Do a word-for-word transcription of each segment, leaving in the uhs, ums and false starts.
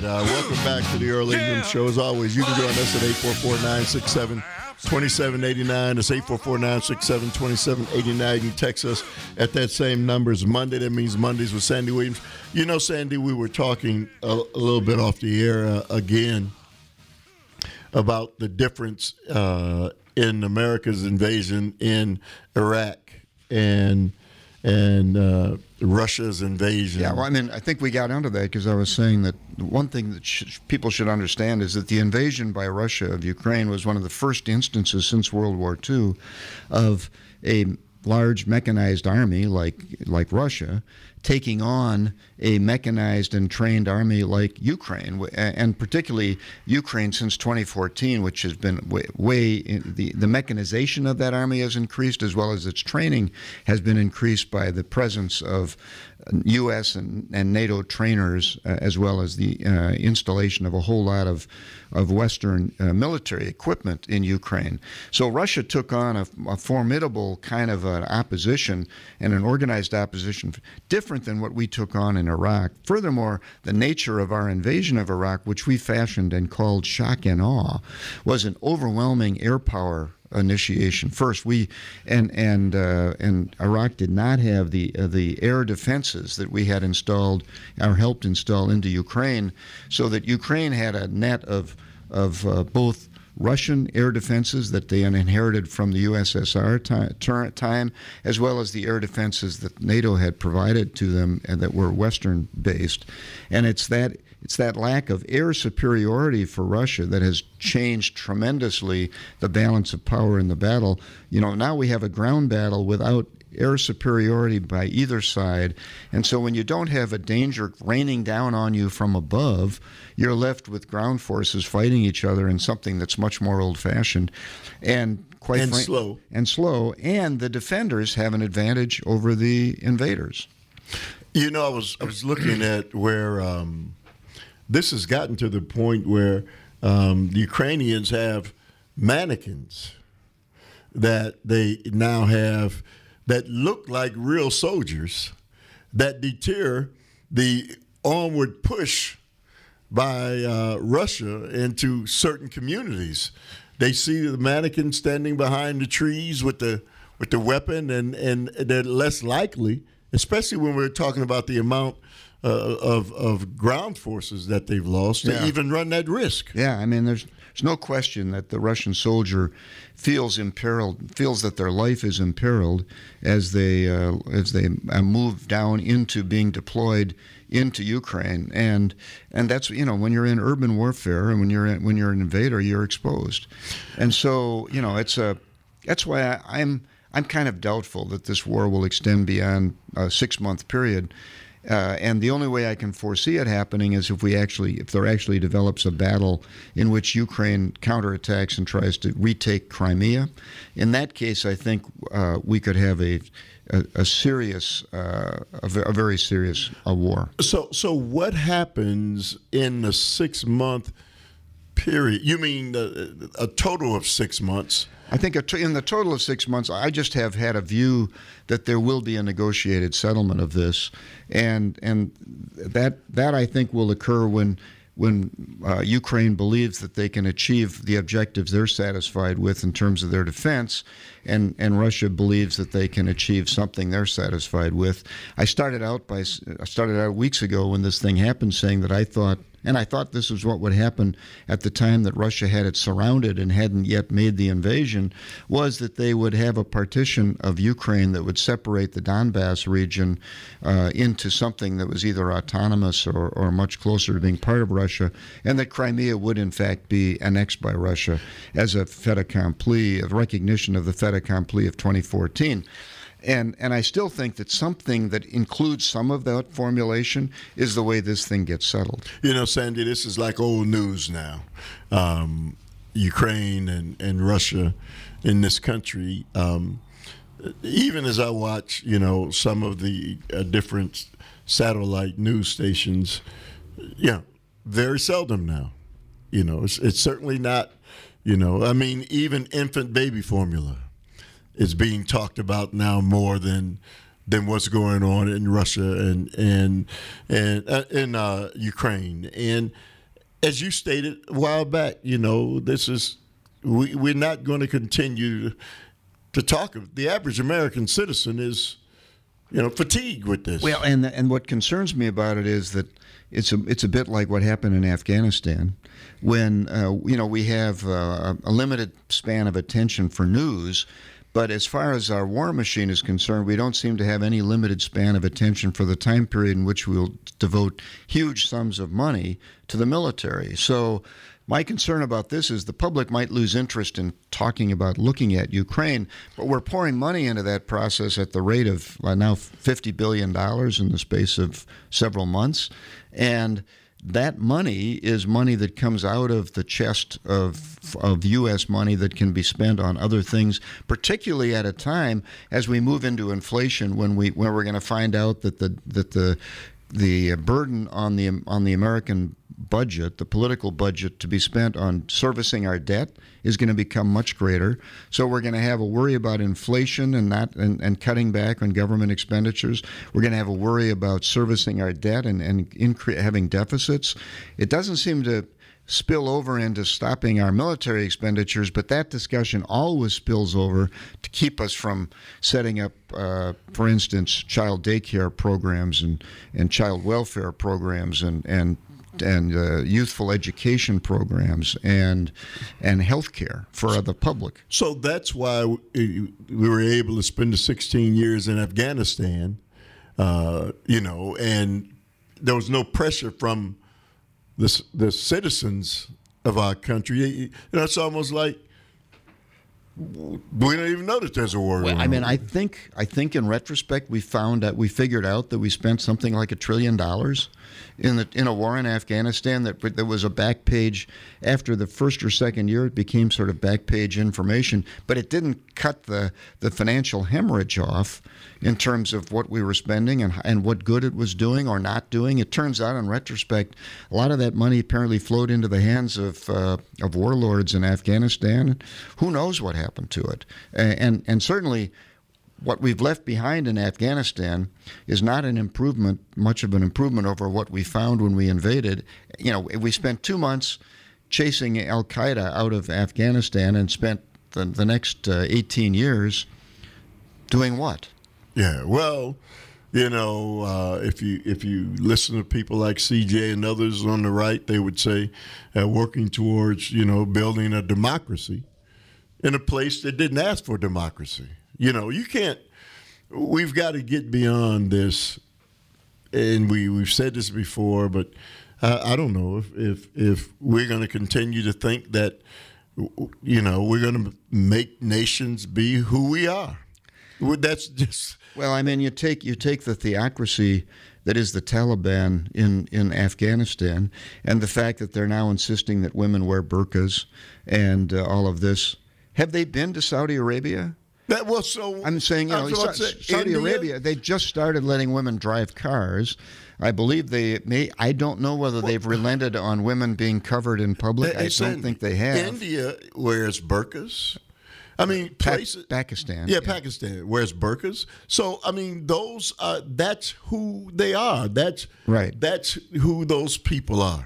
Uh, welcome back to the Earl Ingram Show. As always, you can join us at eight four four, nine six seven, two seven eight nine. It's eight four four, nine six seven, two seven eight nine. You can text us at that same number. It's Monday. That means Mondays with Sandy Williams. You know, Sandy, we were talking a, a little bit off the air uh, again about the difference uh, in America's invasion in Iraq and and uh, Russia's invasion. Yeah, well, I mean, I think we got onto that because I was saying that one thing that sh- people should understand is that the invasion by Russia of Ukraine was one of the first instances since World War Two of a large mechanized army like like Russia taking on a mechanized and trained army like Ukraine, and particularly Ukraine since twenty fourteen, which has been way, way the, the mechanization of that army has increased, as well as its training has been increased by the presence of U S and, and NATO trainers, uh, as well as the uh, installation of a whole lot of, of Western uh, military equipment in Ukraine. So Russia took on a, a formidable kind of an opposition and an organized opposition, different than what we took on in Iraq. Furthermore, the nature of our invasion of Iraq, which we fashioned and called shock and awe, was an overwhelming air power initiation. First, we and and uh, and Iraq did not have the uh, the air defenses that we had installed or helped install into Ukraine, so that Ukraine had a net of of uh, both Russian air defenses that they inherited from the U S S R time, as well as the air defenses that NATO had provided to them and that were Western based. And it's that it's that lack of air superiority for Russia that has changed tremendously the balance of power in the battle. You know, now we have a ground battle without air superiority by either side, and so when you don't have a danger raining down on you from above, you're left with ground forces fighting each other in something that's much more old-fashioned and quite and frank- slow. And slow, and the defenders have an advantage over the invaders. You know, I was I was looking at where um, this has gotten to the point where um, the Ukrainians have mannequins that they now have that look like real soldiers that deter the onward push by uh, Russia into certain communities. They see the mannequin standing behind the trees with the with the weapon, and, and they're less likely, especially when we're talking about the amount uh, of of ground forces that they've lost, to Yeah. even run that risk. Yeah, I mean, there's there's no question that the Russian soldier feels imperiled, feels that their life is imperiled as they uh, as they uh, move down into being deployed into Ukraine, and and that's, you know, when you're in urban warfare and when you're in, when you're an invader, you're exposed, and so, you know, it's a that's why I, I'm I'm kind of doubtful that this war will extend beyond a six month period. Uh, and the only way I can foresee it happening is if we actually, if there actually develops a battle in which Ukraine counterattacks and tries to retake Crimea. In that case, I think uh, we could have a a, a serious, uh, a, a very serious uh, war. So, so what happens in the six month period? You mean a, a total of six months? I think in the total of six months, I just have had a view that there will be a negotiated settlement of this, and and that that I think will occur when when uh, Ukraine believes that they can achieve the objectives they're satisfied with in terms of their defense, and, and Russia believes that they can achieve something they're satisfied with. I started out by I started out weeks ago when this thing happened, saying that I thought. And I thought this was what would happen at the time that Russia had it surrounded and hadn't yet made the invasion, was that they would have a partition of Ukraine that would separate the Donbass region uh, into something that was either autonomous or, or much closer to being part of Russia, and that Crimea would in fact be annexed by Russia as a fait accompli, a recognition of the fait accompli of twenty fourteen. And and I still think that something that includes some of that formulation is the way this thing gets settled. You know, Sandy, this is like old news now. Um, Ukraine and, and Russia in this country. Um, even as I watch, you know, some of the uh, different satellite news stations, yeah, very seldom now. You know, it's, it's certainly not, you know, I mean, even infant baby formula is being talked about now more than than what's going on in Russia and and and uh, in uh, Ukraine. And as you stated a while back, you know, this is we we're not going to continue to talk. The average American citizen is, you know, fatigued with this. Well, and and what concerns me about it is that it's a it's a bit like what happened in Afghanistan, when uh, you know we have uh, a limited span of attention for news. But as far as our war machine is concerned, we don't seem to have any limited span of attention for the time period in which we'll devote huge sums of money to the military. So my concern about this is the public might lose interest in talking about looking at Ukraine, but we're pouring money into that process at the rate of uh, now fifty billion dollars in the space of several months. And that money is money that comes out of the chest of of U S money that can be spent on other things, particularly at a time as we move into inflation, when we when we're going to find out that the that the the burden on the on the American budget, the political budget to be spent on servicing our debt, is going to become much greater. So we're going to have a worry about inflation and not and, and cutting back on government expenditures. We're going to have a worry about servicing our debt and, and incre- having deficits. It doesn't seem to spill over into stopping our military expenditures, but that discussion always spills over to keep us from setting up, uh, for instance, child daycare programs and, and child welfare programs and, and and uh, youthful education programs and and health care for the public. So that's why we were able to spend the sixteen years in Afghanistan, uh, you know, and there was no pressure from the, the citizens of our country. You know, it's almost like we don't even know that there's a war. Well, I mean, I think I think in retrospect we found that we figured out that we spent something like a trillion dollars in the in a war in Afghanistan. That there was a back page after the first or second year. It became sort of back page information, but it didn't cut the the financial hemorrhage off in terms of what we were spending and and what good it was doing or not doing. It turns out, in retrospect, a lot of that money apparently flowed into the hands of uh, of warlords in Afghanistan. Who knows what happened to it? And and certainly, what we've left behind in Afghanistan is not an improvement, much of an improvement over what we found when we invaded. You know, we spent two months chasing Al Qaeda out of Afghanistan and spent the, the next uh, eighteen years doing what? Yeah, well, you know, uh, if you if you listen to people like C J and others on the right, they would say uh, working towards, you know, building a democracy in a place that didn't ask for democracy. You know, you can't, we've got to get beyond this, and we, we've said this before, but I, I don't know if, if, if we're going to continue to think that, you know, we're going to make nations be who we are. That's just... Well, I mean, you take you take the theocracy that is the Taliban in, in Afghanistan, and the fact that they're now insisting that women wear burqas and uh, all of this. Have they been to Saudi Arabia? That was so. I'm saying, you know, Sa- Saudi India? Arabia. They just started letting women drive cars. I believe they may. I don't know whether they've relented on women being covered in public. I don't think they have. India wears burqas. I mean, places. Pa- Pakistan. Yeah, yeah, Pakistan wears burqas. So, I mean, those. Uh, that's who they are. That's right. That's who those people are,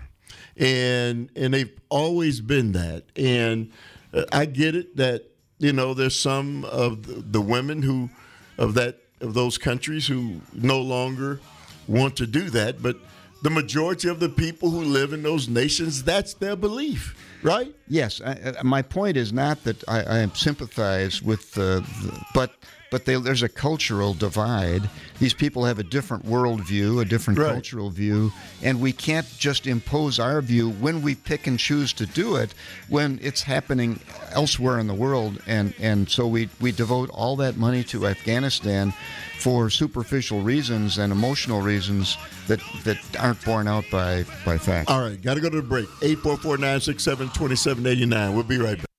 and and they've always been that. And uh, I get it that, you know, there's some of the, the women who of that of those countries who no longer want to do that, but the majority of the people who live in those nations, that's their belief, right? Yes. I, I, my point is not that I, I sympathize with, uh, the, but but they, there's a cultural divide. These people have a different worldview, a different right. cultural view, and we can't just impose our view when we pick and choose to do it when it's happening elsewhere in the world. And, and so we, we devote all that money to Afghanistan for superficial reasons and emotional reasons that, that aren't borne out by, by fact. All right, got to go to the break. eight four four, nine six seven, two seven eight nine. We'll be right back.